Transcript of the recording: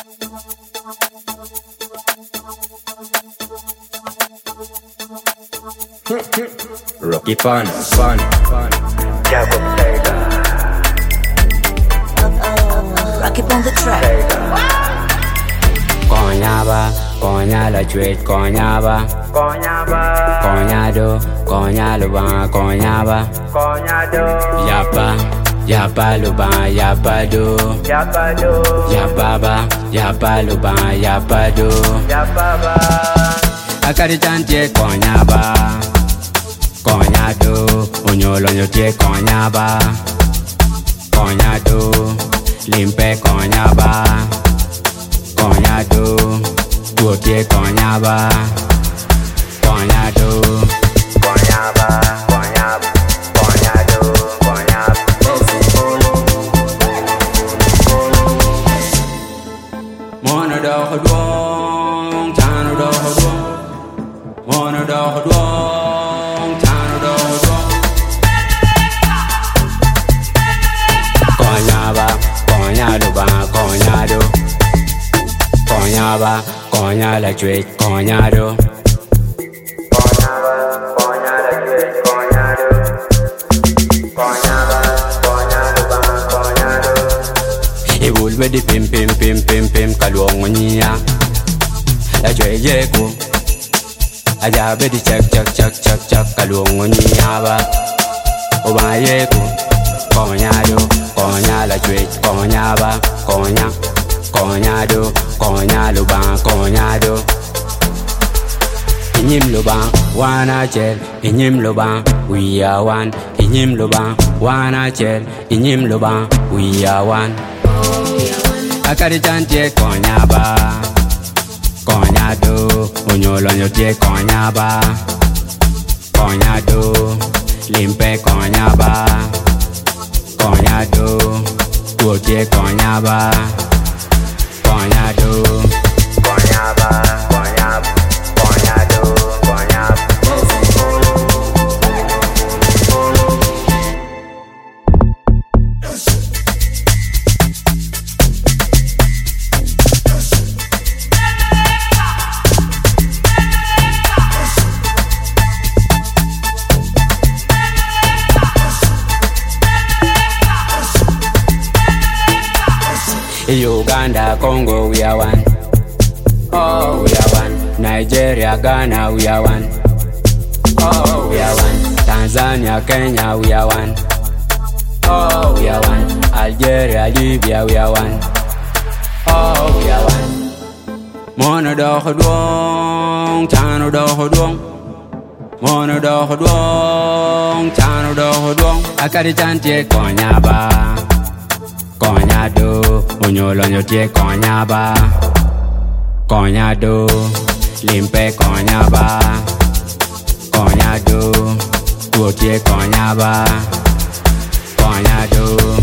Rocky fun. Rocky on the track. Konya la chuet, konya ba, konya do, konya lo ba, konya ba, yapa lo ba, yapa do, yapa lo ba, yapa do, akari chantie konya ba, konya do, onyolo nyotie konya ba, konya do, limpe konya ba, konya do. Tuotie konya ba, konya do, konya ba, konya do, konya. Mono do hodwong, chano do hodwong, mono do hodwong, chano do hodwong. Konya ba, konya do ba, konya do, konya ba. Konya la chuet, konya do. Konya ba, konya la chuet, konya do. Konya ba, konya do ba, konya do. Ibul be di pim kaluong nya. La chuet ye ko. Aja be di chak kaluong nya ba. O ba ye ko. Konya do, konya la chuet, konya ba, konya do. Konya lo ba, konya do. Inyim lo ba, wana chel. Inyim lo ba, we are one. Inyim lo ba, wana chel. Inyim lo ba, we are one. Akari chantie konya ba, konya do. Onyolo nyotie konya ba, konya do. Limpe konya ba, konya do. Tuotie konya ba. Konya do, konya ba, konya do, konya. Uganda, Congo, we are one. Oh, we are one. Nigeria, Ghana, we are one. Oh, we are one. Tanzania, Kenya, we are one. Oh, we are one. Algeria, Libya, we are one. Oh, we are one. Mono do hodwong, chano do hodwong. Mono do hodwong, chano do hodwong. Akari chantie konya ba. Konya do, onyolo nyotie konya ba, konya do, limpe konya ba, konya do, tuotie konya ba, konya do.